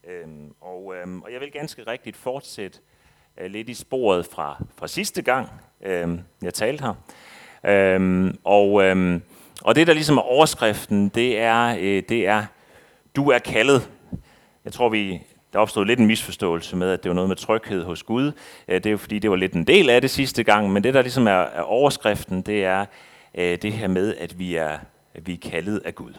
Og jeg vil ganske rigtigt fortsætte lidt i sporet fra sidste gang, jeg talte her. Og det, der ligesom er overskriften, det er, du er kaldet. Jeg tror, der opstod lidt en misforståelse med, at det var noget med tryghed hos Gud. Det er jo fordi, det var lidt en del af det sidste gang, men det, der ligesom er overskriften, det er det her med, at vi er kaldet af Gud.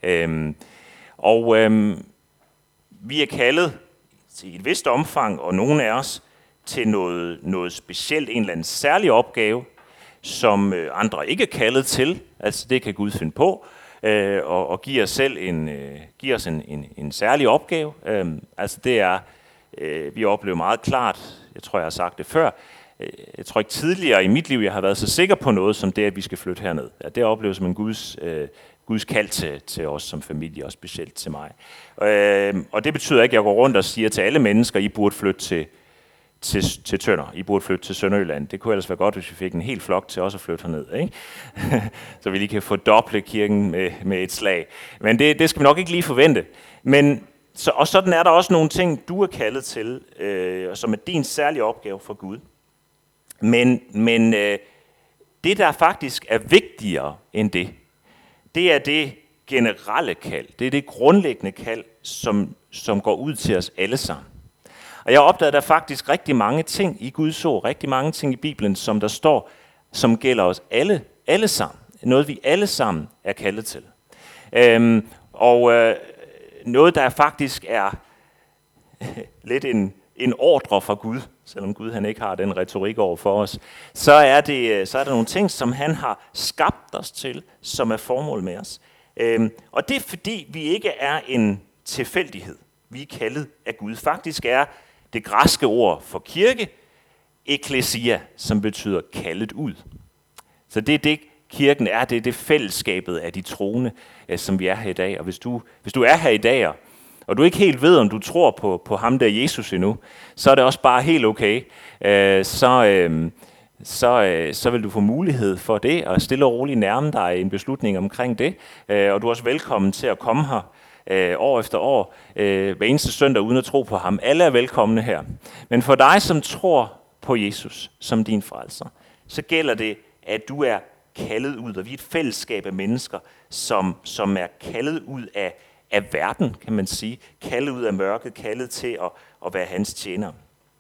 Vi er kaldet i et vist omfang, og nogle af os, til noget specielt, en eller anden særlig opgave, som andre ikke er kaldet til. Altså det kan Gud finde på, og give os en særlig opgave. Altså det er, vi oplever meget klart, jeg tror jeg har sagt det før, jeg tror ikke tidligere i mit liv, jeg har været så sikker på noget, som det, at vi skal flytte herned. Ja, det opleves som en Guds kald til os som familie, og specielt til mig. Og det betyder ikke, at jeg går rundt og siger til alle mennesker, I burde flytte til Tønder. I burde flytte til Sønderjylland. Det kunne ellers være godt, hvis vi fik en hel flok til også at flytte herned, ikke? Så vi lige kan fordoble kirken med et slag. Men det skal vi nok ikke lige forvente. Og sådan er der også nogle ting, du er kaldet til, som er din særlige opgave for Gud. Men det, der faktisk er vigtigere end det er det generelle kald. Det er det grundlæggende kald, som går ud til os alle sammen. Og jeg opdagede der faktisk rigtig mange ting i Guds ord, rigtig mange ting i Bibelen, som der står, som gælder os alle sammen. Noget vi alle sammen er kaldet til. Noget der faktisk er lidt en ordre fra Gud, selvom Gud han ikke har den retorik over for os, så er der nogle ting, som han har skabt os til, som er formål med os. Og det er fordi, vi ikke er en tilfældighed. Vi er kaldet af Gud. Faktisk er det græske ord for kirke, ekklesia, som betyder kaldet ud. Så det er det, kirken er, det er det fællesskabet af de troende, som vi er her i dag. Og hvis du er her i dag, og du ikke helt ved, om du tror på ham der Jesus endnu, så er det også bare helt okay. Så vil du få mulighed for det, og stille og roligt nærme dig en beslutning omkring det. Og du er også velkommen til at komme her år efter år, hver eneste søndag, uden at tro på ham. Alle er velkomne her. Men for dig, som tror på Jesus som din frelser, så gælder det, at du er kaldet ud, og vi er et fællesskab af mennesker, som er kaldet ud af verden, kan man sige. Kaldet ud af mørket, kaldet til at være hans tjener.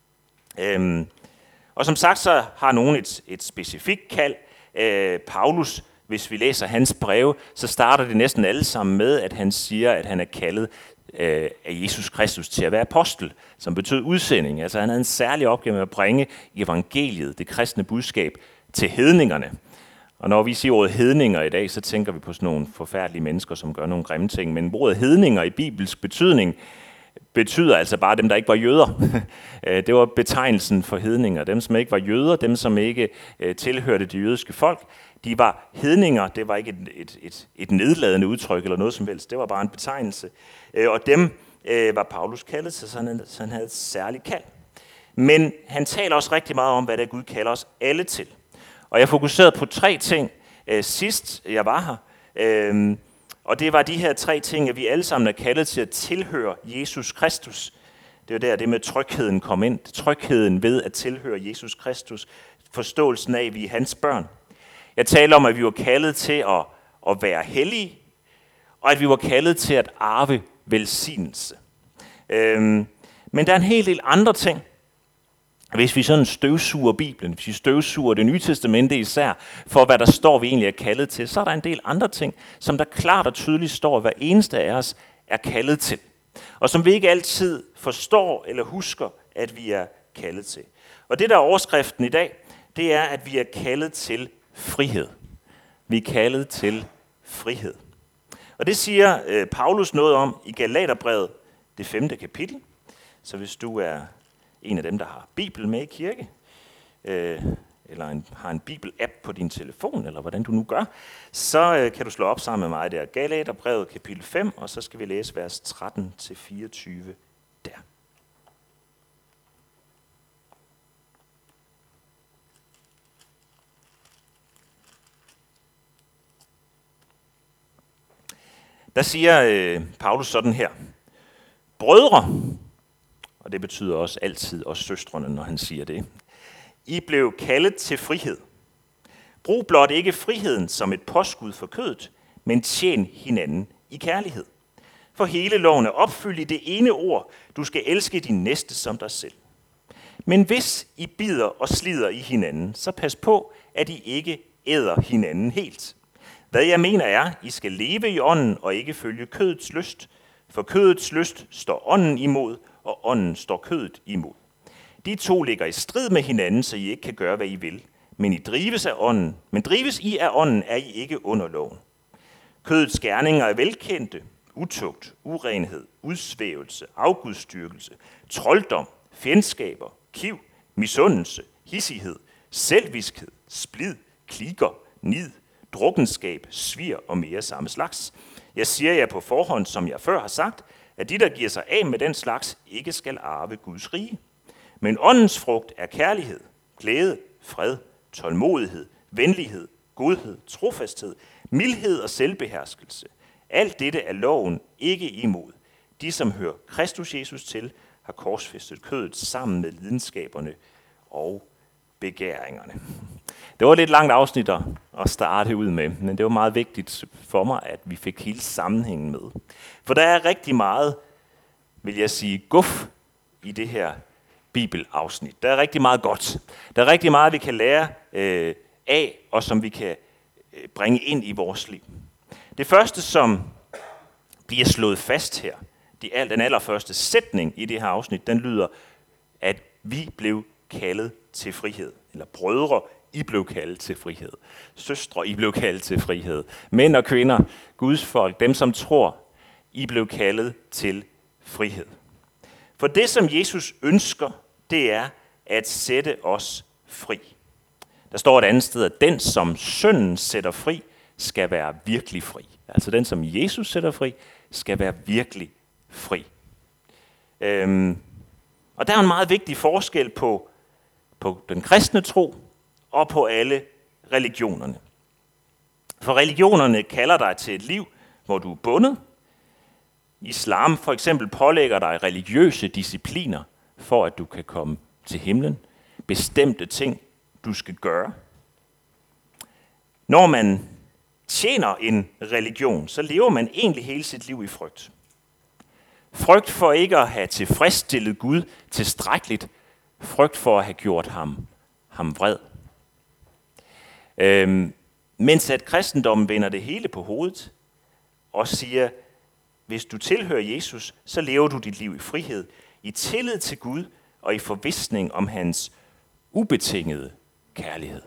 Og som sagt, så har nogen et specifikt kald. Paulus, hvis vi læser hans breve, så starter det næsten alle sammen med, at han siger, at han er kaldet af Jesus Kristus til at være apostel, som betyder udsending. Altså han havde en særlig opgave med at bringe evangeliet, det kristne budskab, til hedningerne. Og når vi siger ordet hedninger i dag, så tænker vi på sådan nogle forfærdelige mennesker, som gør nogle grimme ting. Men ordet hedninger i bibelsk betydning betyder altså bare dem, der ikke var jøder. Det var betegnelsen for hedninger. Dem, som ikke var jøder, dem, som ikke tilhørte det jødiske folk, de var hedninger. Det var ikke et nedladende udtryk eller noget som helst. Det var bare en betegnelse. Og dem var Paulus kaldet til, så han havde et særligt kald. Men han taler også rigtig meget om, hvad det er, Gud kalder os alle til. Og jeg fokuserede på 3 ting sidst jeg var her. Og det var de her 3 ting, at vi alle sammen er kaldet til at tilhøre Jesus Kristus. Det er jo der, det med trygheden kom ind. Trygheden ved at tilhøre Jesus Kristus. Forståelsen af, at vi er hans børn. Jeg taler om, at vi var kaldet til at være hellige, og at vi var kaldet til at arve velsignelse. Men der er en hel del andre ting. Hvis vi sådan støvsuger Bibelen, hvis vi støvsuger Det Nye Testamente især, for hvad der står, vi egentlig er kaldet til, så er der en del andre ting, som der klart og tydeligt står, at hver eneste af os er kaldet til. Og som vi ikke altid forstår eller husker, at vi er kaldet til. Og det der er overskriften i dag, det er, at vi er kaldet til frihed. Vi er kaldet til frihed. Og det siger Paulus noget om i Galaterbrevet, det 5. kapitel. Så hvis du er en af dem, der har Bibel med i kirke, eller har en Bibel-app på din telefon, eller hvordan du nu gør, så kan du slå op sammen med mig der. Galaterbrevet kapitel 5, og så skal vi læse vers 13-24 der. Der siger Paulus sådan her: Brødre, og det betyder også altid os søstrene, når han siger det. I blev kaldet til frihed. Brug blot ikke friheden som et påskud for kødet, men tjen hinanden i kærlighed. For hele loven er opfyldt i det ene ord, du skal elske din næste som dig selv. Men hvis I bider og slider i hinanden, så pas på, at I ikke æder hinanden helt. Hvad jeg mener er, I skal leve i ånden og ikke følge kødets lyst, for kødets lyst står ånden imod, og ånden står kødet imod. De to ligger i strid med hinanden, så I ikke kan gøre, hvad I vil. Men drives I af ånden, er I ikke under loven. Kødets gerninger er velkendte: utugt, urenhed, udsvævelse, afgudstyrkelse, trolddom, fjendskaber, kiv, misundelse, hissighed, selviskhed, splid, klikker, nid, drukkenskab, svir og mere samme slags. Jeg siger jer på forhånd, som jeg før har sagt, at de, der giver sig af med den slags, ikke skal arve Guds rige. Men åndens frugt er kærlighed, glæde, fred, tålmodighed, venlighed, godhed, trofasthed, mildhed og selvbeherskelse. Alt dette er loven ikke imod. De, som hører Kristus Jesus til, har korsfæstet kødet sammen med lidenskaberne og begæringerne. Det var et lidt langt afsnit at starte ud med, men det var meget vigtigt for mig, at vi fik hele sammenhængen med. For der er rigtig meget, vil jeg sige, guf i det her bibelafsnit. Der er rigtig meget godt. Der er rigtig meget, vi kan lære af, og som vi kan bringe ind i vores liv. Det første, som bliver slået fast her, den allerførste sætning i det her afsnit, den lyder, at vi blev kaldet til frihed. Eller brødre, I blev kaldet til frihed. Søstre, I blev kaldet til frihed. Mænd og kvinder, Guds folk, dem som tror, I blev kaldet til frihed. For det, som Jesus ønsker, det er at sætte os fri. Der står et andet sted, at den, som sønnen sætter fri, skal være virkelig fri. Altså den, som Jesus sætter fri, skal være virkelig fri. Og der er en meget vigtig forskel på den kristne tro og på alle religionerne. For religionerne kalder dig til et liv, hvor du er bundet. Islam for eksempel pålægger dig religiøse discipliner, for at du kan komme til himlen. Bestemte ting, du skal gøre. Når man tjener en religion, så lever man egentlig hele sit liv i frygt. Frygt for ikke at have tilfredsstillet Gud tilstrækkeligt. Frygt for at have gjort ham vred. Mens at kristendommen vender det hele på hovedet og siger, hvis du tilhører Jesus, så lever du dit liv i frihed, i tillid til Gud og i forvisning om hans ubetingede kærlighed.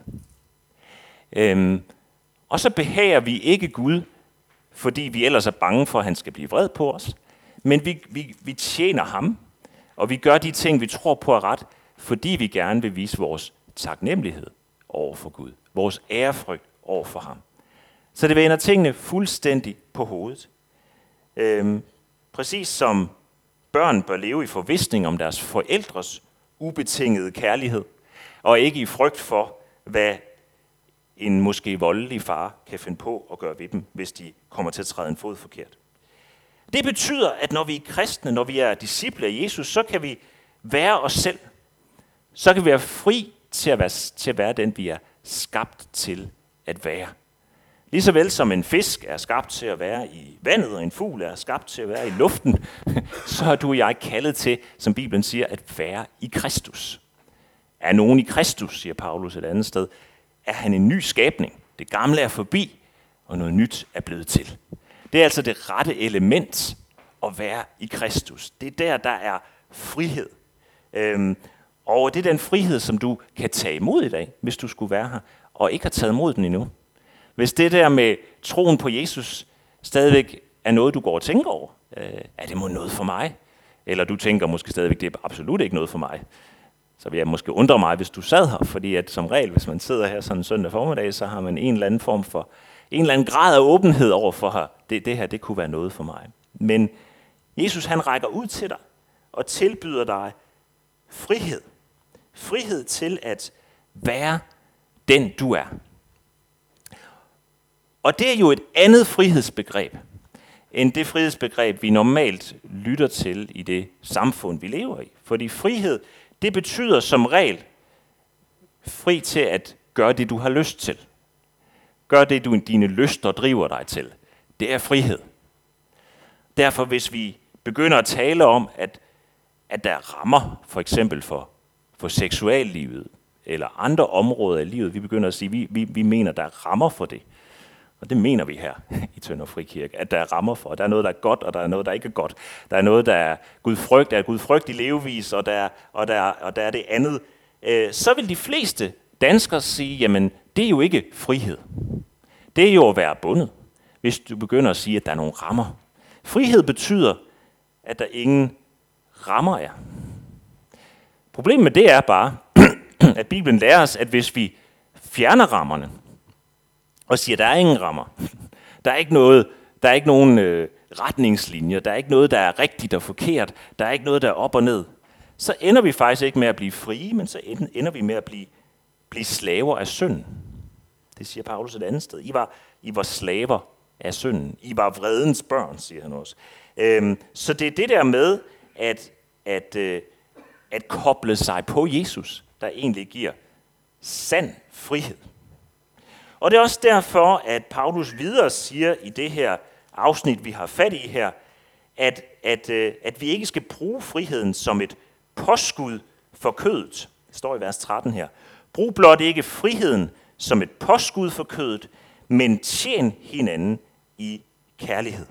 Og så behager vi ikke Gud, fordi vi ellers er bange for, at han skal blive vred på os. Men vi tjener ham, og vi gør de ting, vi tror på er ret, fordi vi gerne vil vise vores taknemmelighed over for Gud. Vores ærefrygt over for ham. Så det vender tingene fuldstændig på hovedet. Præcis som børn bør leve i forvisning om deres forældres ubetingede kærlighed, og ikke i frygt for, hvad en måske voldelig far kan finde på at gøre ved dem, hvis de kommer til at træde en fod forkert. Det betyder, at når vi er kristne, når vi er disciple af Jesus, så kan vi være os selv. Så kan vi være fri til at være den, vi er skabt til at være. Ligeså vel som en fisk er skabt til at være i vandet, og en fugl er skabt til at være i luften, så er du og jeg kaldet til, som Bibelen siger, at være i Kristus. Er nogen i Kristus, siger Paulus et andet sted, er han en ny skabning. Det gamle er forbi, og noget nyt er blevet til. Det er altså det rette element at være i Kristus. Det er der er frihed. Og det er den frihed, som du kan tage imod i dag, hvis du skulle være her, og ikke har taget imod den endnu. Hvis det der med troen på Jesus stadigvæk er noget, du går og tænker over, er det noget for mig? Eller du tænker måske stadigvæk, det er absolut ikke noget for mig. Så vil jeg måske undre mig, hvis du sad her, fordi at som regel, hvis man sidder her sådan en søndag formiddag, så har man en eller anden form for, en eller anden grad af åbenhed over for her. Det her, det kunne være noget for mig. Men Jesus, han rækker ud til dig og tilbyder dig frihed. Frihed til at være den, du er. Og det er jo et andet frihedsbegreb, end det frihedsbegreb, vi normalt lytter til i det samfund, vi lever i. Fordi frihed, det betyder som regel fri til at gøre det, du har lyst til. Gør det, dine lyster driver dig til. Det er frihed. Derfor, hvis vi begynder at tale om, at der er rammer, for eksempel for seksuallivet, eller andre områder af livet, vi begynder at sige, vi mener, der er rammer for det. Og det mener vi her i Tønder Frikirke, at der er rammer for. Der er noget, der er godt, og der er noget, der ikke er godt. Der er noget, der er gudfrygtig levevis, og der er det andet. Så vil de fleste danskere sige, jamen, det er jo ikke frihed. Det er jo at være bundet, hvis du begynder at sige, at der er nogle rammer. Frihed betyder, at der ingen rammer er. Problemet med det er bare, at Bibelen lærer os, at hvis vi fjerner rammerne, og siger, at der er ingen rammer, der er ikke nogen retningslinjer, der er ikke noget, der er rigtigt og forkert, der er ikke noget, der er op og ned, så ender vi faktisk ikke med at blive frie, men så ender vi med at blive slaver af synden. Det siger Paulus et andet sted. I var slaver af synden. I var vredens børn, siger han også. Så det er det der med at koble sig på Jesus, der egentlig giver sand frihed. Og det er også derfor, at Paulus videre siger i det her afsnit, vi har fat i her, at vi ikke skal bruge friheden som et påskud for kødet. Det står i vers 13 her. Brug blot ikke friheden som et påskud for kødet, men tjen hinanden i kærlighed.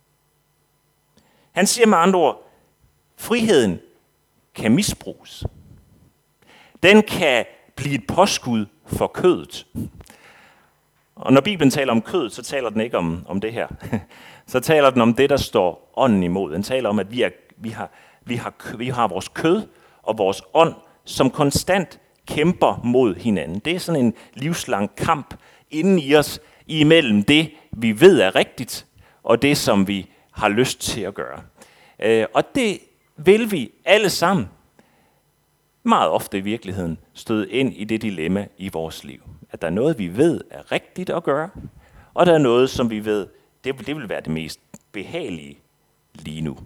Han siger med andre ord, friheden kan misbruges. Den kan blive et påskud for kødet. Og når Bibelen taler om kødet, så taler den ikke om det her. Så taler den om det, der står ånden imod. Den taler om, at vi har vores kød og vores ånd, som konstant kæmper mod hinanden. Det er sådan en livslang kamp inden i os, imellem det, vi ved er rigtigt, og det, som vi har lyst til at gøre. Og det vil vi alle sammen meget ofte i virkeligheden støde ind i det dilemma i vores liv. At der er noget, vi ved er rigtigt at gøre, og der er noget, som vi ved, det vil være det mest behagelige lige nu.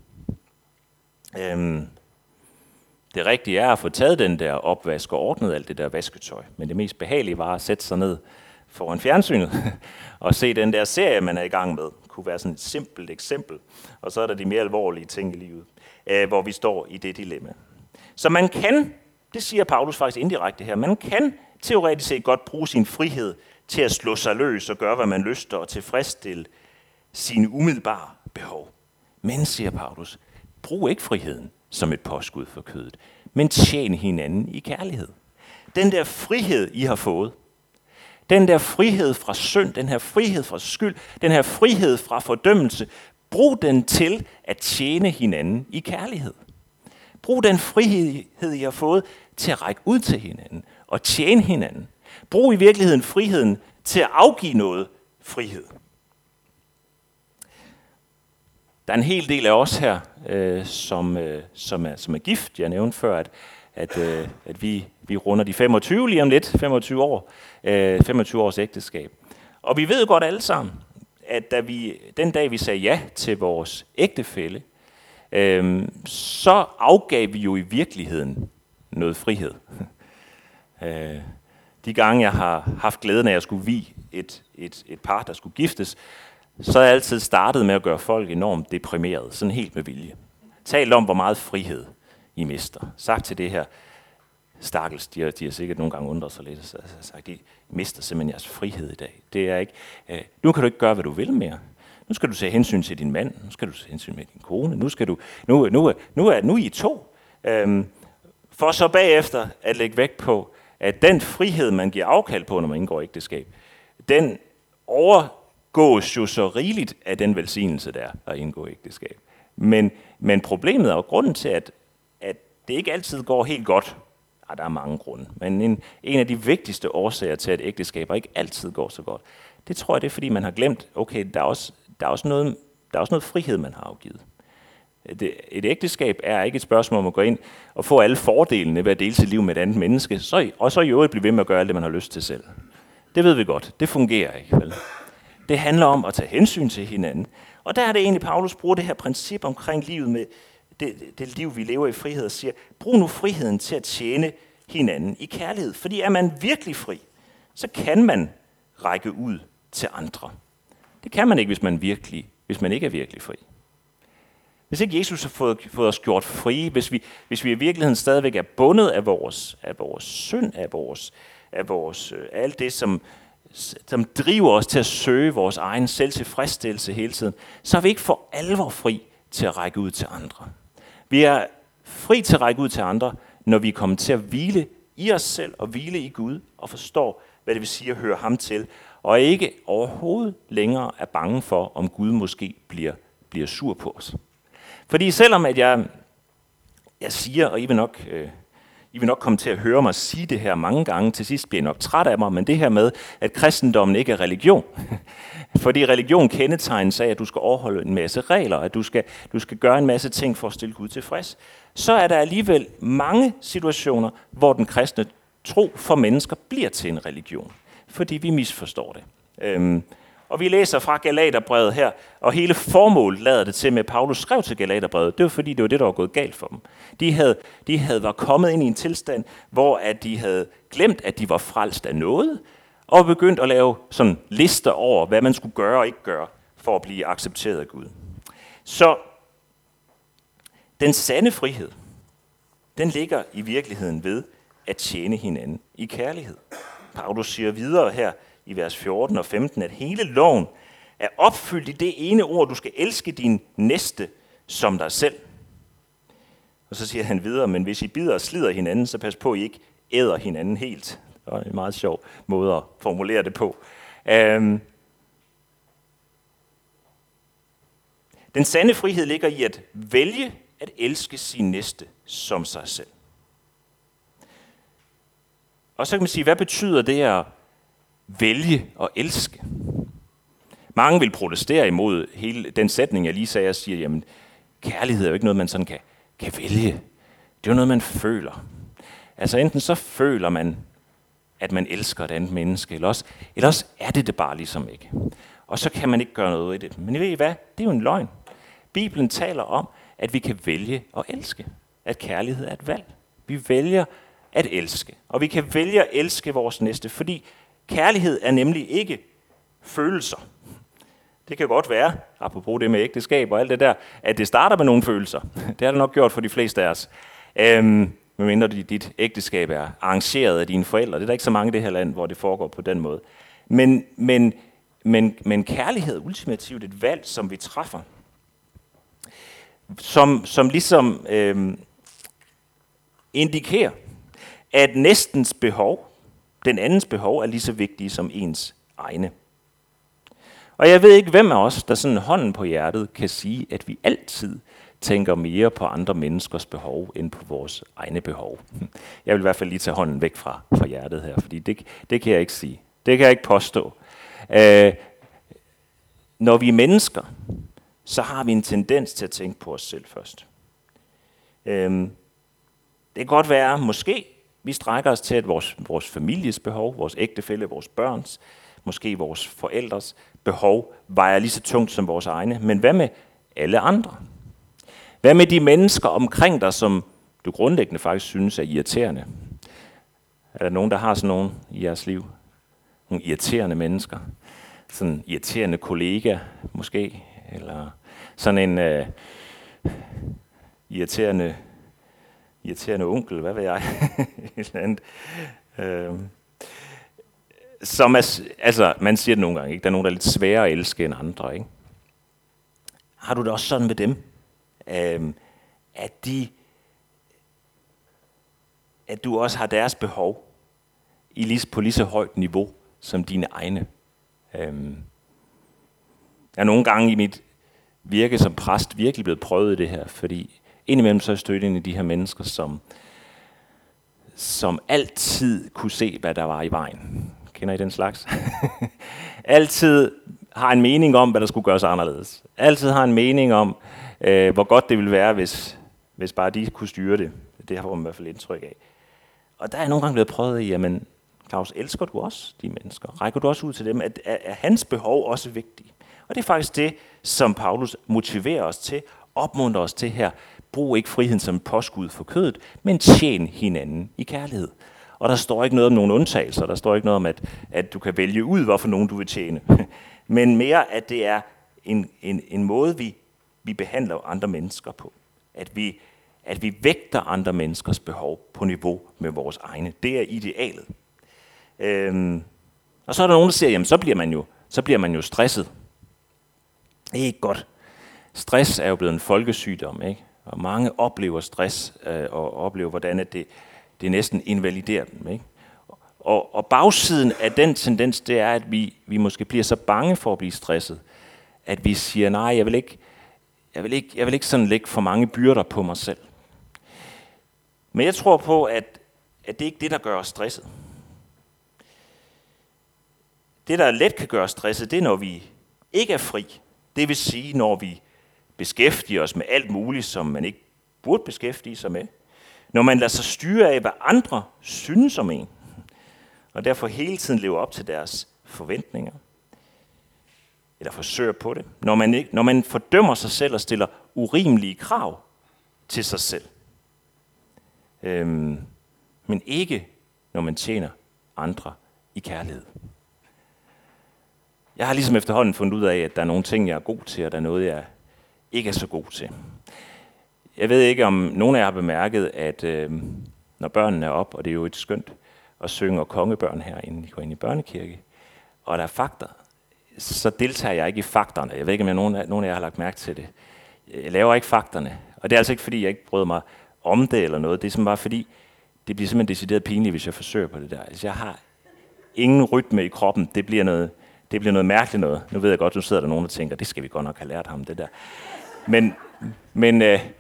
Det rigtige er at få taget den der opvask og ordnet alt det der vasketøj. Men det mest behagelige var at sætte sig ned foran fjernsynet og se den der serie, man er i gang med. Det kunne være sådan et simpelt eksempel. Og så er der de mere alvorlige ting i livet, hvor vi står i det dilemma. Så man kan, det siger Paulus faktisk indirekte her, man kan teoretisk set godt bruge sin frihed til at slå sig løs og gøre, hvad man lyster og tilfredsstille sine umiddelbare behov. Men, siger Paulus, brug ikke friheden som et påskud for kødet, men tjen hinanden i kærlighed. Den der frihed, I har fået, den der frihed fra synd, den her frihed fra skyld, den her frihed fra fordømmelse, brug den til at tjene hinanden i kærlighed. Brug den frihed, I har fået, til at række ud til hinanden og tjene hinanden. Brug i virkeligheden friheden til at afgive noget frihed. Der er en hel del af os her, som er gift. Jeg nævnte før, at vi runder de 25 lige om lidt, 25 års ægteskab. Og vi ved godt alle sammen, at den dag vi sagde ja til vores ægtefælle, så afgav vi jo i virkeligheden noget frihed. De gange jeg har haft glæden af at skulle vie et par, der skulle giftes, så er jeg altid startet med at gøre folk enormt deprimerede, sådan helt med vilje. Talt om, hvor meget frihed I mister. Sagt til det her, stakkels, de har sikkert nogle gange undret sig lidt, og sagt, de mister simpelthen jeres frihed i dag. Det er ikke, nu kan du ikke gøre, hvad du vil mere. Nu skal du se hensyn til din mand, nu skal du se hensyn med din kone, nu er I to. For så bagefter at lægge vægt på, at den frihed, man giver afkald på, når man indgår ægteskab, den overgås jo så rigeligt af den velsignelse, der er at indgå ægteskab. Men problemet og grunden til, at det ikke altid går helt godt, der er mange grunde, men en af de vigtigste årsager til, at ægteskaber ikke altid går så godt, det tror jeg, det er, fordi man har glemt, okay, der er også noget frihed, man har afgivet. Et ægteskab er ikke et spørgsmål om at gå ind og få alle fordelene ved at dele sit liv med et andet menneske, og så i øvrigt blive ved med at gøre alt det, man har lyst til selv. Det ved vi godt. Det fungerer ikke, vel? Det handler om at tage hensyn til hinanden, Og der er det egentlig, Paulus bruger det her princip omkring livet med det liv, vi lever i frihed, og siger, brug nu friheden til at tjene hinanden i kærlighed. Fordi er man virkelig fri, så kan man række ud til andre. Det kan man ikke, hvis man ikke er virkelig fri. Hvis ikke Jesus har fået os gjort frie, hvis vi i virkeligheden stadigvæk er bundet af vores synd, af alt det, som driver os til at søge vores egen selvtilfredsstillelse hele tiden, så er vi ikke for alvor fri til at række ud til andre. Vi er fri til at række ud til andre, når vi er kommet til at hvile i os selv og hvile i Gud og forstår, hvad det vil sige at høre ham til, og ikke overhovedet længere er bange for, om Gud måske bliver sur på os. Fordi selvom at jeg siger, og I vil nok komme til at høre mig sige det her mange gange, til sidst bliver I nok træt af mig, men det her med, at kristendommen ikke er religion. Fordi religion kendetegnes af, at du skal overholde en masse regler, at du skal gøre en masse ting for at stille Gud tilfreds. Så er der alligevel mange situationer, hvor den kristne tro for mennesker bliver til en religion. Fordi vi misforstår det. Og vi læser fra Galaterbrevet her, og hele formålet lader det til med, at Paulus skrev til Galaterbrevet. Det var fordi, det var det, der var gået galt for dem. De var kommet ind i en tilstand, hvor at de havde glemt, at de var frelst af noget, og begyndt at lave sådan lister over, hvad man skulle gøre og ikke gøre, for at blive accepteret af Gud. Så den sande frihed, den ligger i virkeligheden ved at tjene hinanden i kærlighed. Paulus siger videre her i vers 14 og 15, at hele loven er opfyldt i det ene ord, du skal elske din næste som dig selv. Og så siger han videre, men hvis I bider og slider hinanden, så pas på, at I ikke æder hinanden helt. Det er en meget sjov måde at formulere det på. Den sande frihed ligger i at vælge at elske sin næste som sig selv. Og så kan man sige, hvad betyder det at vælge at elske? Mange vil protestere imod hele den sætning, jeg lige sagde, og siger, jamen, kærlighed er jo ikke noget, man sådan kan vælge. Det er jo noget, man føler. Altså enten så føler man, at man elsker et andet menneske, eller også er det bare ligesom ikke. Og så kan man ikke gøre noget i det. Men ved I hvad? Det er jo en løgn. Bibelen taler om, at vi kan vælge at elske. At kærlighed er et valg. Vi vælger at elske. Og vi kan vælge at elske vores næste, fordi kærlighed er nemlig ikke følelser. Det kan godt være, apropos det med ægteskab og alt det der, at det starter med nogle følelser. Det har det nok gjort for de fleste af os. Medmindre dit ægteskab er arrangeret af dine forældre. Det er der ikke så mange i det her land, hvor det foregår på den måde. Men kærlighed er ultimativt et valg, som vi træffer. Som ligesom indikerer, at næstens behov, den andens behov, er lige så vigtige som ens egne. Og jeg ved ikke, hvem af os, der sådan hånden på hjertet, kan sige, at vi altid tænker mere på andre menneskers behov, end på vores egne behov. Jeg vil i hvert fald lige tage hånden væk fra hjertet her, fordi det kan jeg ikke sige. Det kan jeg ikke påstå. Når vi er mennesker, så har vi en tendens til at tænke på os selv først. Det kan godt være, måske vi strækker os til, at vores families behov, vores ægtefælle, vores børns, måske vores forældres behov, vejer lige så tungt som vores egne. Men hvad med alle andre? Hvad med de mennesker omkring dig, som du grundlæggende faktisk synes er irriterende? Er der nogen, der har sådan nogen i jeres liv? Nogle irriterende mennesker? Sådan en irriterende kollega måske? Eller sådan en irriterende onkel, hvad ved jeg? Et eller andet. Som altså, man siger det nogle gange, ikke? Der er nogen, der er lidt sværere at elske end andre, ikke? Har du det også sådan med dem? At du også har deres behov på lige så højt niveau som dine egne. Jeg er nogle gange i mit virke som præst virkelig blevet prøvet i det her, fordi indimellem så er jeg stødt ind i de her mennesker, som altid kunne se, hvad der var i vejen. Kender I den slags? Altid har en mening om, hvad der skulle gøres anderledes. Altid har en mening om, hvor godt det ville være, hvis bare de kunne styre det. Det har man i hvert fald indtryk af. Og der er nogle gange blevet prøvet i, jamen, Claus, elsker du også de mennesker? Rækker du også ud til dem? Er hans behov også vigtige? Og Og det er faktisk det, som Paulus motiverer os til, opmuntrer os til her. Brug ikke friheden som et påskud for kødet, men tjen hinanden i kærlighed. Og der står ikke noget om nogle undtagelser. Der står ikke noget om, at du kan vælge ud, hvorfor nogen du vil tjene. Men mere, at det er en måde, vi behandler andre mennesker på. At vi vægter andre menneskers behov på niveau med vores egne. Det er idealet. Og så er der nogen, der siger, jamen så bliver man jo stresset. Det er ikke godt. Stress er jo blevet en folkesygdom, ikke? Og mange oplever stress og oplever, hvordan det næsten invaliderer dem, ikke? Og bagsiden af den tendens, det er, at vi måske bliver så bange for at blive stresset, at vi siger, nej, jeg vil ikke sådan lægge for mange byrder på mig selv. Men jeg tror på, at det ikke er det, der gør os stresset. Det, der let kan gøre os stresset, det er, når vi ikke er fri. Det vil sige, når vi beskæftiger os med alt muligt, som man ikke burde beskæftige sig med. Når man lader sig styre af, hvad andre synes om en, og derfor hele tiden lever op til deres forventninger, eller forsøger på det. Når man fordømmer sig selv og stiller urimelige krav til sig selv. Men ikke, når man tjener andre i kærlighed. Jeg har ligesom efterhånden fundet ud af, at der er nogle ting, jeg er god til, og der er noget, jeg ikke er så god til. Jeg ved ikke, om nogen af jer har bemærket, at når børnene er op, og det er jo et skønt at synge kongebørn herinde, går ind i børnekirke, og der er fakter, så deltager jeg ikke i fakterne. Jeg ved ikke, om nogen af jer har lagt mærke til det. Jeg laver ikke fakterne. Og det er altså ikke, fordi jeg ikke bryder mig om det eller noget. Det er simpelthen bare, fordi det bliver simpelthen decideret pinligt, hvis jeg forsøger på det der. Altså, jeg har ingen rytme i kroppen. Det bliver noget mærkeligt noget. Nu ved jeg godt, nu sidder der nogen, der tænker, det skal vi godt nok have lært ham, det der. Men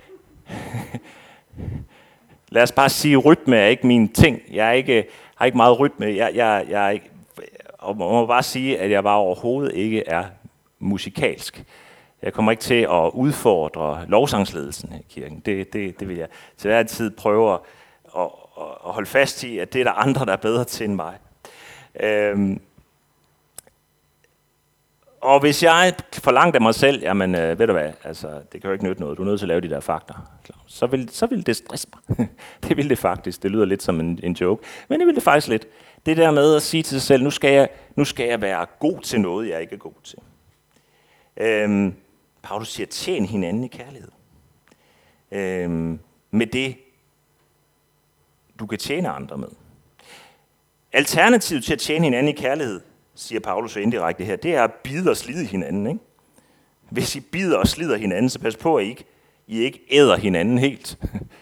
lad os bare sige, at rytme er ikke min ting. Jeg har ikke meget rytme. Jeg må bare sige, at jeg bare overhovedet ikke er musikalsk. Jeg kommer ikke til at udfordre lovsangsledelsen i kirken. Det vil jeg til hver tid prøve at holde fast i, at det er der andre, der er bedre til end mig. Og hvis jeg forlangte af mig selv, jamen ved du hvad, altså, det kan jo ikke nytte noget, du er nødt til at lave de der fakter, så vil det stresse mig. Det vil det faktisk, det lyder lidt som en joke, men det vil det faktisk lidt. Det der med at sige til sig selv, nu skal jeg være god til noget, jeg ikke er god til. Paulus siger, tjen hinanden i kærlighed. Med det, du kan tjene andre med. Alternativet til at tjene hinanden i kærlighed, siger Paulus så indirekte her, det er at bide og slide hinanden. Ikke? Hvis I bider og slider hinanden, så pas på, at I ikke æder hinanden helt.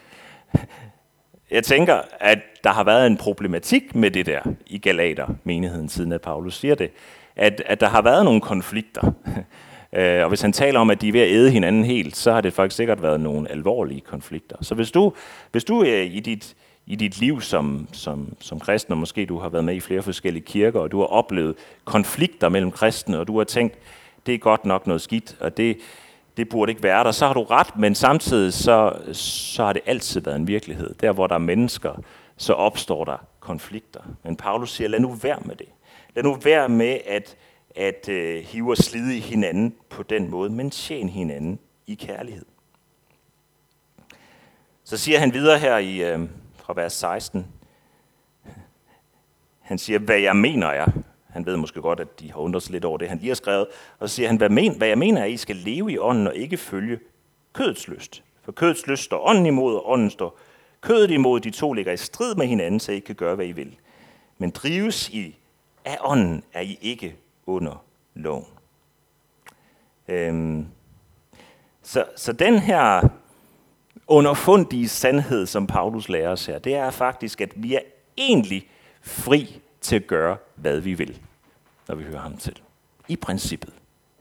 Jeg tænker, at der har været en problematik med det der i Galater-menigheden, siden at Paulus siger det, at der har været nogle konflikter. Og hvis han taler om, at de er ved at æde hinanden helt, så har det faktisk sikkert været nogle alvorlige konflikter. Så hvis du i dit liv som kristen, og måske du har været med i flere forskellige kirker, og du har oplevet konflikter mellem kristne, og du har tænkt, det er godt nok noget skidt, og det burde ikke være der, så har du ret, men samtidig så har det altid været en virkelighed. Der, hvor der er mennesker, så opstår der konflikter. Men Paulus siger, lad nu være med det. Lad nu være med at hive og slide i hinanden på den måde, men tjen hinanden i kærlighed. Så siger han videre her fra vers 16. Han siger, hvad jeg mener er. Han ved måske godt, at de har undret sig lidt over det, han lige har skrevet. Og så siger han, hvad jeg mener er, at I skal leve i ånden og ikke følge kødets lyst. For kødets lyst står ånden imod, og ånden står kødet imod. De to ligger i strid med hinanden, så I kan gøre, hvad I vil. Men drives I af ånden, er I ikke under loven. Så den her underfundige sandhed, som Paulus lærer os her, det er faktisk, at vi er egentlig fri til at gøre, hvad vi vil, når vi hører ham til. I princippet.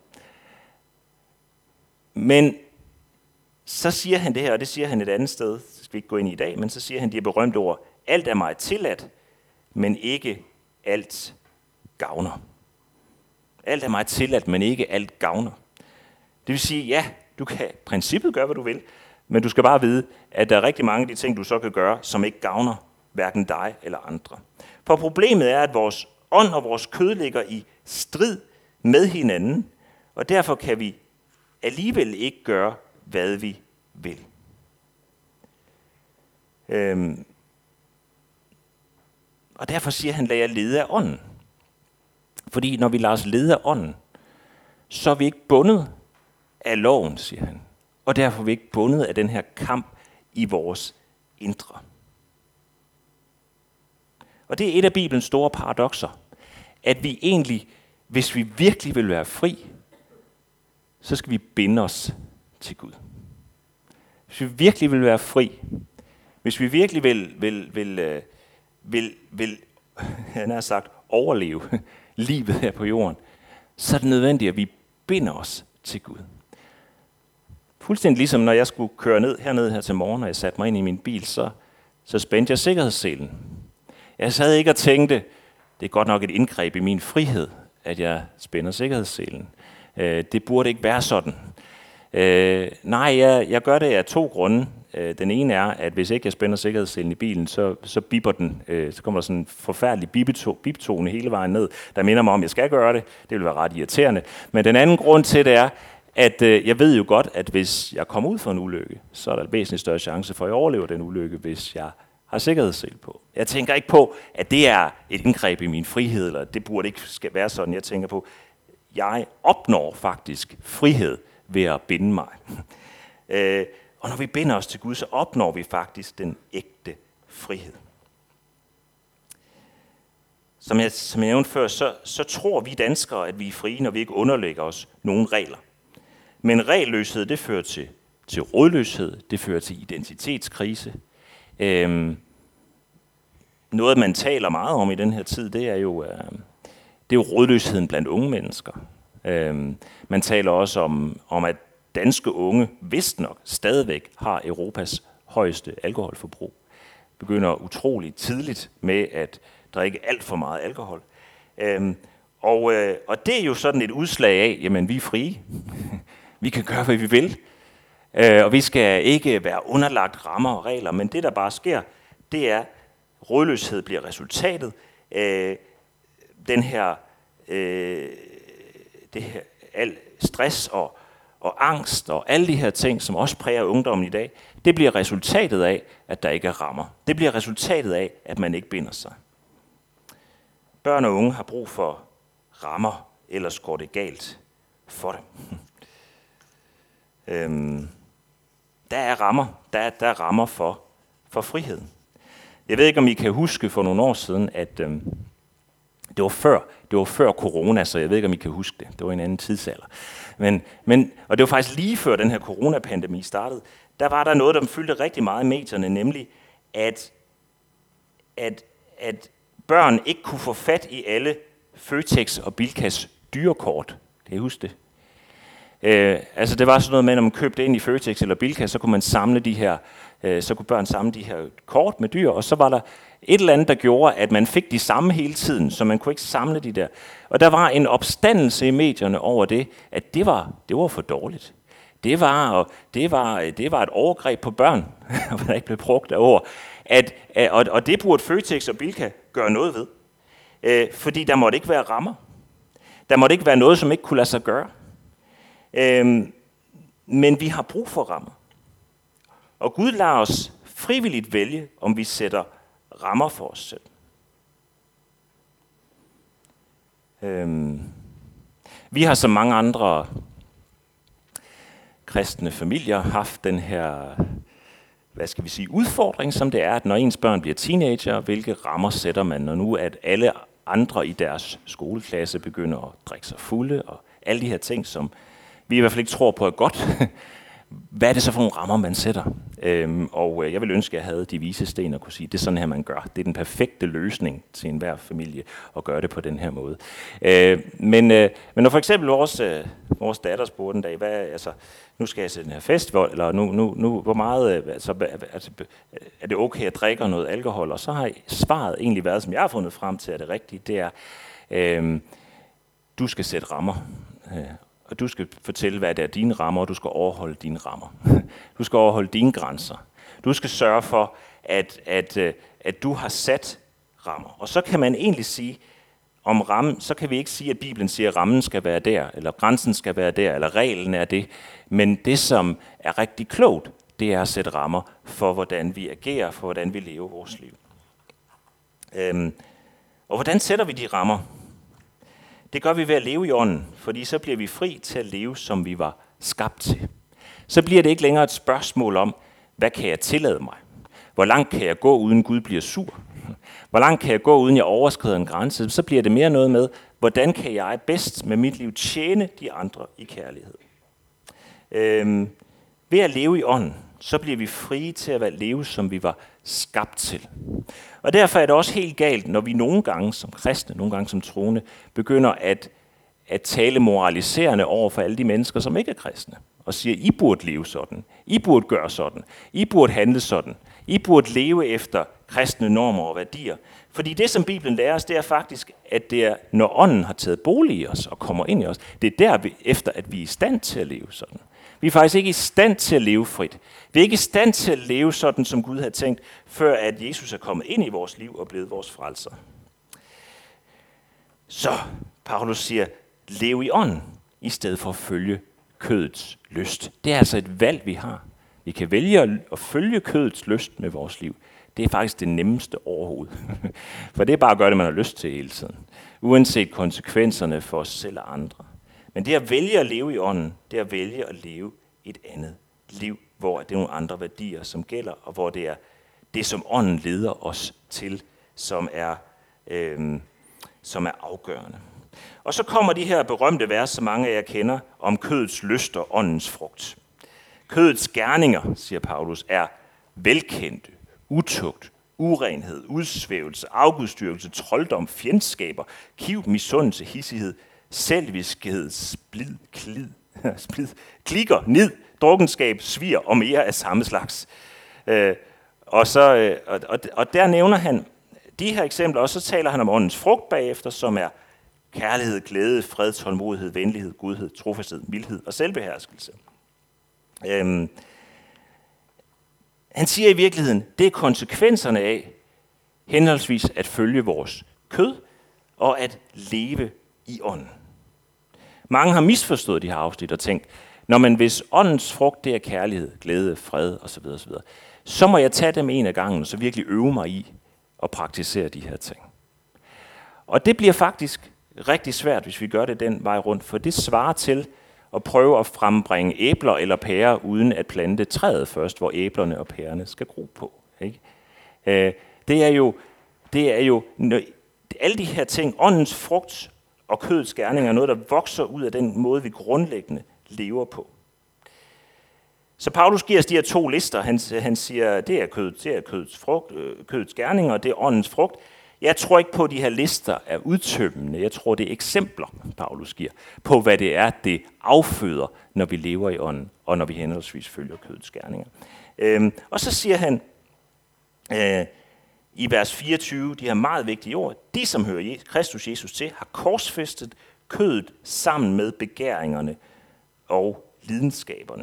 Men så siger han det her, og det siger han et andet sted, det skal vi ikke gå ind i dag, men så siger han de berømte ord, alt er mig tilladt, men ikke alt gavner. Alt er mig tilladt, men ikke alt gavner. Det vil sige, ja, du kan i princippet gøre, hvad du vil, men du skal bare vide, at der er rigtig mange af de ting, du så kan gøre, som ikke gavner hverken dig eller andre. For problemet er, at vores ånd og vores kød ligger i strid med hinanden, Og derfor kan vi alligevel ikke gøre, hvad vi vil. Og derfor siger han, lad jer lede af ånden. Fordi når vi lader os lede af ånden, så er vi ikke bundet af loven, siger han. Og derfor er vi ikke bundet af den her kamp i vores indre. Og det er et af Bibelens store paradokser, at vi egentlig, hvis vi virkelig vil være fri, så skal vi binde os til Gud. Hvis vi virkelig vil være fri, hvis vi virkelig vil han har sagt, overleve livet her på jorden, så er det nødvendigt, at vi binder os til Gud. Fuldstændig ligesom når jeg skulle køre herned her til morgen, og jeg satte mig ind i min bil, så spændte jeg sikkerhedsselen. Jeg sad ikke og tænkte, det er godt nok et indgreb i min frihed, at jeg spænder sikkerhedsselen. Det burde ikke være sådan. Nej, jeg gør det af 2 grunde. Den ene er, at hvis ikke jeg spænder sikkerhedsselen i bilen, så bipper den. Så kommer der sådan en forfærdelig biptone hele vejen ned, der minder mig om, at jeg skal gøre det. Det vil være ret irriterende. Men den anden grund til det er, at jeg ved jo godt, at hvis jeg kommer ud for en ulykke, så er der væsentligt større chance for, at jeg overlever den ulykke, hvis jeg har sikkerhedssel på. Jeg tænker ikke på, at det er et indgreb i min frihed, eller det burde ikke være sådan. Jeg tænker på, at jeg opnår faktisk frihed ved at binde mig. Og når vi binder os til Gud, så opnår vi faktisk den ægte frihed. Som jeg nævnte før, så tror vi danskere, at vi er frie, når vi ikke underlægger os nogen regler. Men regelløshed, det fører til rodløshed, det fører til identitetskrise. Noget, man taler meget om i den her tid, det er jo rodløsheden blandt unge mennesker. Man taler også om, at danske unge, vist nok, stadigvæk har Europas højeste alkoholforbrug. Begynder utroligt tidligt med at drikke alt for meget alkohol. Og det er jo sådan et udslag af, jamen vi er frie. Vi kan gøre, hvad vi vil. Og vi skal ikke være underlagt rammer og regler. Men det, der bare sker, det er, rodløshed bliver resultatet. Det her al stress og angst og alle de her ting, som også præger ungdommen i dag, det bliver resultatet af, at der ikke er rammer. Det bliver resultatet af, at man ikke binder sig. Børn og unge har brug for rammer, ellers går det galt for dem. Der er rammer. Der er rammer for frihed. Jeg ved ikke, om I kan huske for nogle år siden, at det var før corona, så jeg ved ikke, om I kan huske det. Det var en anden tidsalder. Og det var faktisk lige før den her coronapandemi startede. Der var der noget, der fyldte rigtig meget i medierne, nemlig at børn ikke kunne få fat i alle Føtex og Bilkas dyrekort. Kan I huske det? Altså det var sådan noget med, når man købte ind i Føtex eller Bilka, så kunne man samle så kunne børn samle de her kort med dyr, og så var der et eller andet, der gjorde, at man fik de samme hele tiden, så man kunne ikke samle de der. Og der var en opstandelse i medierne over det, at det var for dårligt. Det var et overgreb på børn, og der ikke blev brugt af ord. Og det burde Føtex og Bilka gøre noget ved. Fordi der måtte ikke være rammer. Der måtte ikke være noget, som ikke kunne lade sig gøre. Men vi har brug for rammer. Og Gud lader os frivilligt vælge, om vi sætter rammer for os selv. Vi har som mange andre kristne familier haft den her, udfordring, som det er, at når ens børn bliver teenager, hvilke rammer sætter man, når nu at alle andre i deres skoleklasse begynder at drikke sig fulde, og alle de her ting, som vi i hvert fald ikke tror på er godt. Hvad er det så for nogle rammer, man sætter? Og jeg vil ønske, at jeg havde de vise sten og kunne sige, det er sådan her, man gør. Det er den perfekte løsning til enhver familie at gøre det på den her måde. Men når for eksempel vores datter spurgte en dag, nu skal jeg til den her festival, eller nu hvor meget, er det okay at drikke noget alkohol? Og så har svaret egentlig været, som jeg har fundet frem til, at det rigtige, det er, du skal sætte rammer. Og du skal fortælle, hvad det er dine rammer, og du skal overholde dine rammer. Du skal overholde dine grænser. Du skal sørge for, at du har sat rammer. Og så kan man egentlig sige, om rammen, så kan vi ikke sige, at Bibelen siger, at rammen skal være der, eller grænsen skal være der, eller reglen er det. Men det, som er rigtig klogt, det er at sætte rammer for, hvordan vi agerer, for hvordan vi lever vores liv. Og hvordan sætter vi de rammer? Det gør vi ved at leve i ånden, fordi så bliver vi fri til at leve, som vi var skabt til. Så bliver det ikke længere et spørgsmål om, hvad kan jeg tillade mig? Hvor langt kan jeg gå, uden Gud bliver sur? Hvor langt kan jeg gå, uden jeg overskrider en grænse? Så bliver det mere noget med, hvordan kan jeg bedst med mit liv tjene de andre i kærlighed? Ved at leve i ånden, så bliver vi frie til at leve, som vi var skabt til. Og derfor er det også helt galt, når vi nogle gange som kristne, nogle gange som troende, begynder at tale moraliserende over for alle de mennesker, som ikke er kristne. Og siger, I burde leve sådan, I burde gøre sådan, I burde handle sådan, I burde leve efter kristne normer og værdier. Fordi det, som Bibelen lærer os, det er faktisk, at det er, når ånden har taget bolig i os og kommer ind i os, det er derefter, at vi er i stand til at leve sådan. Vi er faktisk ikke i stand til at leve frit. Vi er ikke i stand til at leve sådan, som Gud havde tænkt, før at Jesus er kommet ind i vores liv og blevet vores frelser. Så Paulus siger, lev i ånden, i stedet for at følge kødets lyst. Det er altså et valg, vi har. Vi kan vælge at følge kødets lyst med vores liv. Det er faktisk det nemmeste overhovedet. For det er bare at gøre det, man har lyst til hele tiden. Uanset konsekvenserne for os selv og andre. Men det at vælge at leve i ånden, det er at vælge at leve et andet liv, hvor det er nogle andre værdier, som gælder, og hvor det er det, som ånden leder os til, som er afgørende. Og så kommer de her berømte vers, som mange af jer kender, om kødets lyst og åndens frugt. Kødets gerninger, siger Paulus, er velkendte, utugt, urenhed, udsvævelse, afgudstyrkelse, trolddom, fjendskaber, kiv, misundelse, hissighed, selviskhed, splid, klikker, nid, drukkenskab, svir og mere af samme slags. Og der nævner han de her eksempler, og så taler han om åndens frugt bagefter, som er kærlighed, glæde, fred, tålmodighed, venlighed, godhed, trofasthed, mildhed og selvbeherskelse. Han siger i virkeligheden, det er konsekvenserne af henholdsvis at følge vores kød og at leve i ånden. Mange har misforstået de her afsnit og tænkt, hvis åndens frugt det er kærlighed, glæde, fred osv., så må jeg tage dem en af gangen og så virkelig øve mig i at praktisere de her ting. Og det bliver faktisk rigtig svært, hvis vi gør det den vej rundt, for det svarer til at prøve at frembringe æbler eller pærer, uden at plante træet først, hvor æblerne og pærerne skal gro på. Ikke? Det er jo alle de her ting, åndens frugt og kødets gerning, er noget, der vokser ud af den måde, vi grundlæggende lever på. Så Paulus giver os de her to lister. Han siger, det er kødets gerning, og det er åndens frugt. Jeg tror ikke på, at de her lister er udtømmende. Jeg tror, det er eksempler, Paulus giver, på hvad det er, det afføder, når vi lever i ånden, og når vi henholdsvis følger kødets gerninger. Og så siger han i vers 24, de her meget vigtige ord, de som hører Kristus Jesus til, har korsfæstet kødet sammen med begæringerne og lidenskaberne.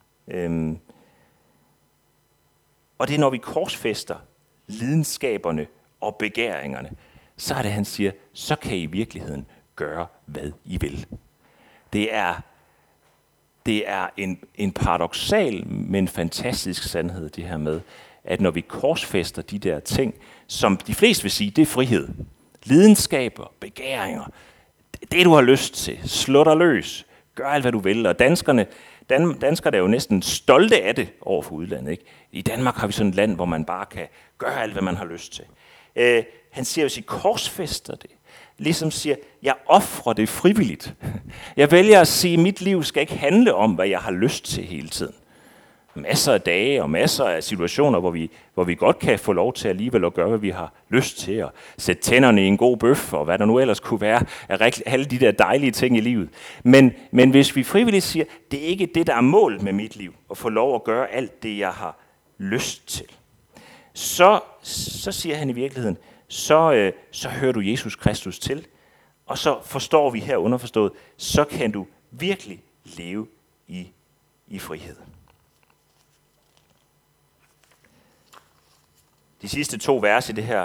Og det er, når vi korsfæster lidenskaberne og begæringerne, så er det, han siger, så kan I i virkeligheden gøre, hvad I vil. Det er en paradoksal, men fantastisk sandhed, det her med, at når vi korsfæster de der ting, som de fleste vil sige, det er frihed. Lidenskaber, begæringer, det du har lyst til, slå dig løs, gør alt, hvad du vil. Og danskere er jo næsten stolte af det over for udlandet. Ikke? I Danmark har vi sådan et land, hvor man bare kan gøre alt, hvad man har lyst til. Han siger, hvis I korsfæster det, ligesom siger, jeg ofrer det frivilligt. Jeg vælger at sige, at mit liv skal ikke handle om, hvad jeg har lyst til hele tiden. Masser af dage og masser af situationer, hvor vi godt kan få lov til alligevel at gøre, hvad vi har lyst til, at sætte tænderne i en god bøf, og hvad der nu ellers kunne være, af alle de der dejlige ting i livet. Men hvis vi frivilligt siger, det er ikke det, der er målet med mit liv, at få lov at gøre alt det, jeg har lyst til, så siger han i virkeligheden, så hører du Jesus Kristus til, og så forstår vi her underforstået, så kan du virkelig leve i frihed. De sidste 2 vers i det her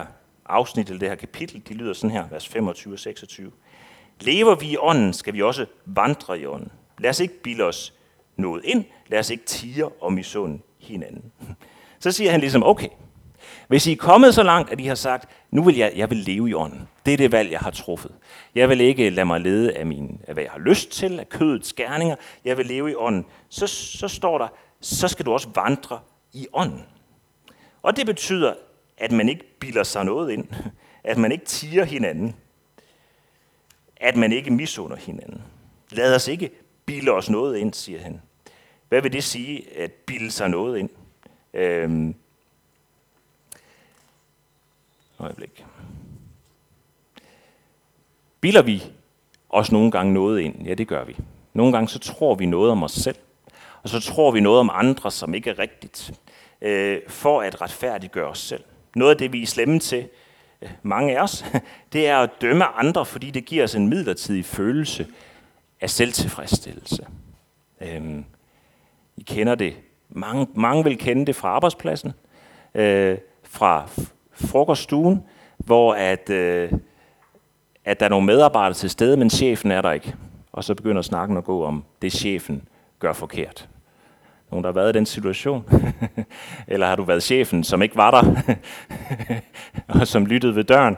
afsnit, eller det her kapitel, de lyder sådan her, vers 25 og 26. Lever vi i ånden, skal vi også vandre i ånden. Lad os ikke bilde os noget ind. Lad os ikke tirre og misunde hinanden. Så siger han ligesom, okay, hvis I er kommet så langt, at I har sagt, nu vil jeg vil leve i ånden. Det er det valg, jeg har truffet. Jeg vil ikke lade mig lede af hvad jeg har lyst til, af kødets gerninger. Jeg vil leve i ånden. Så står der, så skal du også vandre i ånden. Og det betyder, at man ikke bilder sig noget ind. At man ikke tirrer hinanden. At man ikke misunder hinanden. Lad os ikke bilde os noget ind, siger han. Hvad vil det sige, at bilde sig noget ind? Øjeblik. Bilder vi os nogle gange noget ind? Ja, det gør vi. Nogle gange så tror vi noget om os selv, og så tror vi noget om andre, som ikke er rigtigt, for at retfærdiggøre os selv. Noget af det, vi er slemme til, mange af os, det er at dømme andre, fordi det giver os en midlertidig følelse af selvtilfredsstillelse. I kender det. Mange vil kende det fra arbejdspladsen, fra frokoststuen, hvor at der er nogle medarbejdere til stede, men chefen er der ikke. Og så begynder snakken at gå om det, chefen gør forkert. Nogen, der har været i den situation? Eller har du været chefen, som ikke var der, og som lyttede ved døren?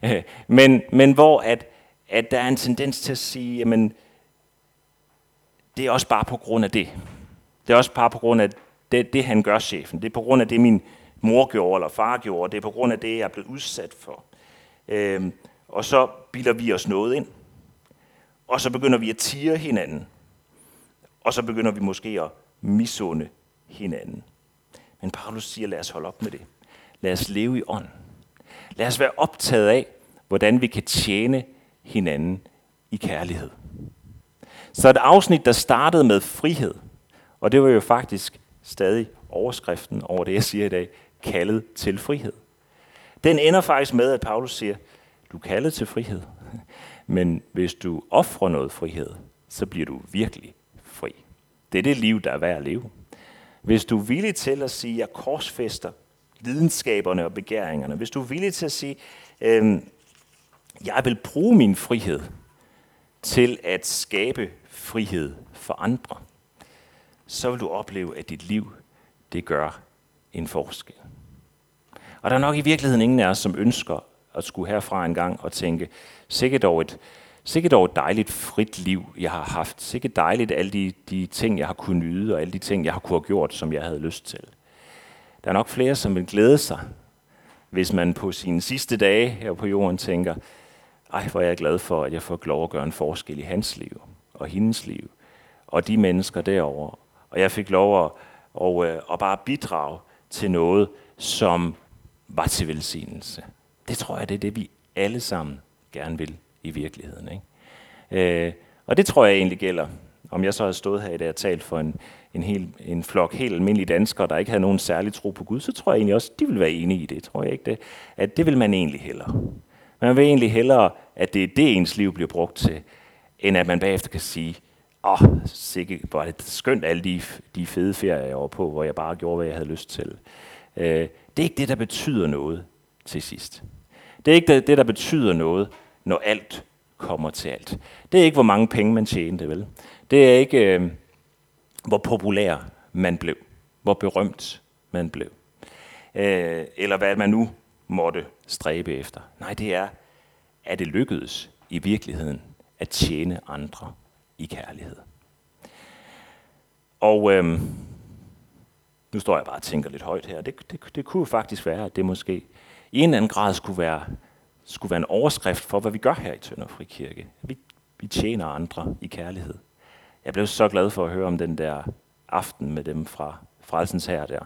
Men hvor at der er en tendens til at sige, jamen, det er også bare på grund af det. Det er også bare på grund af det han gør, chefen. Det er på grund af det, min mor gjorde, eller far gjorde. Det er på grund af det, jeg er blevet udsat for. Og så bilder vi os noget ind. Og så begynder vi at tirre hinanden. Og så begynder vi måske at misunde hinanden. Men Paulus siger, lad os holde op med det. Lad os leve i ånden. Lad os være optaget af, hvordan vi kan tjene hinanden i kærlighed. Så et afsnit, der startede med frihed, og det var jo faktisk stadig overskriften over det, jeg siger i dag, kaldet til frihed. Den ender faktisk med, at Paulus siger, du er kaldet til frihed, men hvis du ofrer noget frihed, så bliver du virkelig fri. Det er det liv, der er værd at leve. Hvis du er villig til at sige, at jeg korsfæster lidenskaberne og begæringerne, hvis du er villig til at sige, jeg vil bruge min frihed til at skabe frihed for andre, så vil du opleve, at dit liv, det gør en forskel. Og der er nok i virkeligheden ingen af os, som ønsker at skulle herfra en gang og tænke, sikkert dog et dejligt frit liv, jeg har haft. Sikkert dejligt alle de ting, jeg har kunnet nyde, og alle de ting, jeg har kunnet have gjort, som jeg havde lyst til. Der er nok flere, som vil glæde sig, hvis man på sine sidste dage her på jorden tænker, ej, hvor er jeg glad for, at jeg får lov at gøre en forskel i hans liv, og hendes liv, og de mennesker derovre. Og jeg fik lov at bare bidrage til noget, som var til velsignelse. Det tror jeg, det er det, vi alle sammen gerne vil i virkeligheden. Ikke? Og det tror jeg egentlig gælder, om jeg så har stået her i dag og talt for en flok helt almindelige danskere, der ikke havde nogen særlig tro på Gud, så tror jeg egentlig også, de vil være enige i det. Tror jeg ikke det? At det vil man egentlig hellere. Man vil egentlig hellere, at det er det, ens liv bliver brugt til, end at man bagefter kan sige, sikkert var det skønt alle de fede ferier, jeg var på, hvor jeg bare gjorde, hvad jeg havde lyst til. Det er ikke det, der betyder noget til sidst. Det er ikke det, der betyder noget, når alt kommer til alt. Det er ikke, hvor mange penge man tjente, vel? Det er ikke, hvor populær man blev, hvor berømt man blev, eller hvad man nu måtte stræbe efter. Nej, det er, at det lykkedes i virkeligheden at tjene andre i kærlighed. Og nu står jeg bare og tænker lidt højt her. Det kunne faktisk være, at det måske i en eller anden grad skulle være en overskrift for, hvad vi gør her i Tønder Frikirke. Vi tjener andre i kærlighed. Jeg blev så glad for at høre om den der aften med dem fra Frelsens Hær der.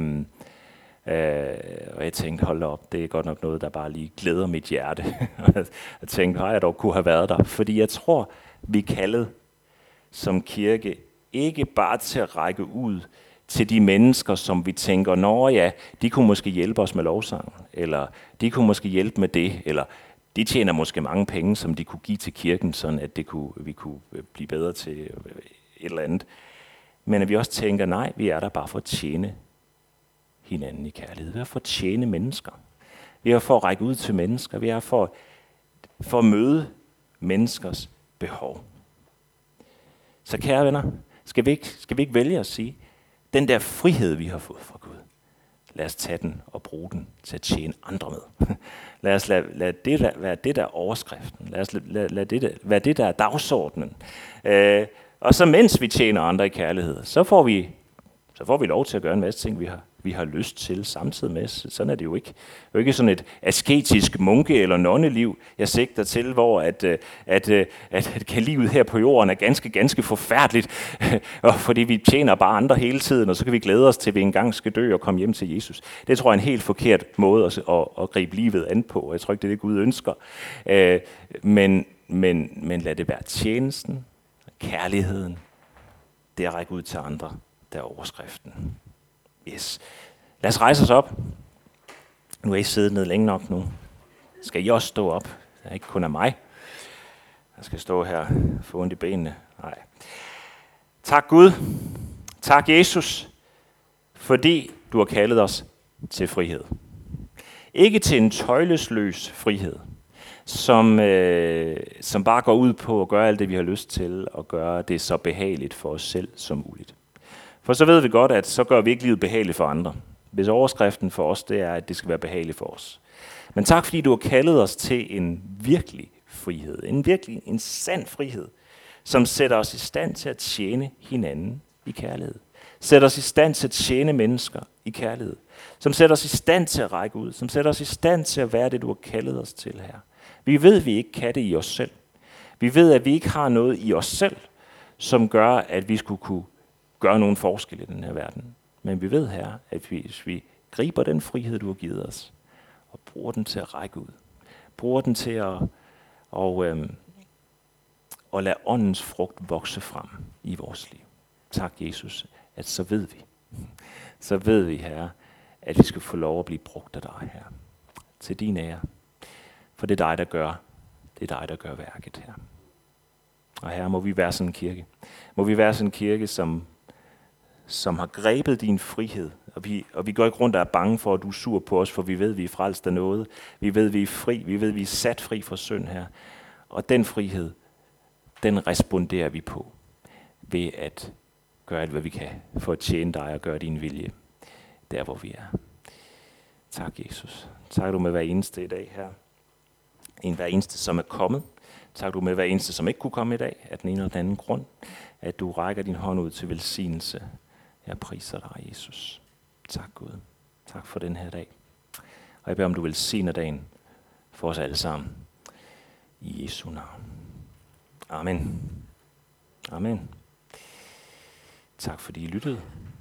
Og jeg tænkte, hold op, det er godt nok noget, der bare lige glæder mit hjerte. Jeg tænkte, jeg dog kunne have været der. Fordi jeg tror, vi er kaldet som kirke ikke bare til at række ud til de mennesker, som vi tænker, nå ja, de kunne måske hjælpe os med lovsangen, eller de kunne måske hjælpe med det, eller de tjener måske mange penge, som de kunne give til kirken, sådan at vi kunne blive bedre til et eller andet. Men at vi også tænker, nej, vi er der bare for at tjene hinanden i kærlighed. Vi er for at tjene mennesker. Vi er her for at række ud til mennesker. Vi er her for at møde menneskers behov. Så kære venner, skal vi ikke vælge at sige, den der frihed, vi har fået fra Gud, lad os tage den og bruge den til at tjene andre med. Lad os lade det være det, der er overskriften. Lad os lade det være det, der er dagsordenen. Og så mens vi tjener andre i kærlighed, så får vi lov til at gøre en masse ting, vi har lyst til samtidig med. Sådan er det jo ikke. Det er jo ikke sådan et asketisk munke- eller nonneliv, jeg sigter til, hvor at livet her på jorden er ganske, ganske forfærdeligt, og fordi vi tjener bare andre hele tiden, og så kan vi glæde os til, at vi engang skal dø og komme hjem til Jesus. Det tror jeg er en helt forkert måde at gribe livet an på. Jeg tror ikke, det er det, Gud ønsker. Men lad det være tjenesten, kærligheden, det at række ud til andre, der er overskriften. Yes. Lad os rejse os op. Nu er I siddet ned længe nok nu. Skal I også stå op? Det er ikke kun af mig. Jeg skal stå her få ondt i benene. Nej. Tak Gud. Tak Jesus. Fordi du har kaldet os til frihed. Ikke til en tøjlesløs frihed, som bare går ud på at gøre alt det, vi har lyst til, og gøre det så behageligt for os selv som muligt. For så ved vi godt, at så gør vi ikke livet behageligt for andre. Hvis overskriften for os, det er, at det skal være behageligt for os. Men tak, fordi du har kaldet os til en virkelig frihed. En sand frihed, som sætter os i stand til at tjene hinanden i kærlighed. Sætter os i stand til at tjene mennesker i kærlighed. Som sætter os i stand til at række ud. Som sætter os i stand til at være det, du har kaldet os til her. Vi ved, at vi ikke kan det i os selv. Vi ved, at vi ikke har noget i os selv, som gør, at vi skulle kunne gøre nogen forskel i den her verden. Men vi ved her, at hvis vi griber den frihed, du har givet os, og bruger den til at række ud, bruger den til at lade åndens frugt vokse frem i vores liv. Tak, Jesus, at så ved vi, Herre, at vi skal få lov at blive brugt af dig, her. Til din ære. For det er dig, der gør værket her. Og Herre, må vi være sådan en kirke. Må vi være sådan en kirke, som har grebet din frihed. Og vi går ikke rundt og er bange for, at du er sur på os, for vi ved, at vi er frelst af noget. Vi ved, at vi er fri. Vi ved, at vi er sat fri fra synd her. Og den frihed, den responderer vi på ved at gøre alt, hvad vi kan for at tjene dig og gøre din vilje der, hvor vi er. Tak, Jesus. Tak du med hver eneste i dag her. Hver eneste, som er kommet. Tak du med hver eneste, som ikke kunne komme i dag, af den ene eller den anden grund, at du rækker din hånd ud til velsignelse. Jeg priser dig, Jesus. Tak Gud. Tak for den her dag. Og jeg beder om, du velsigner dagen for os alle sammen. I Jesu navn. Amen. Amen. Tak fordi I lyttede.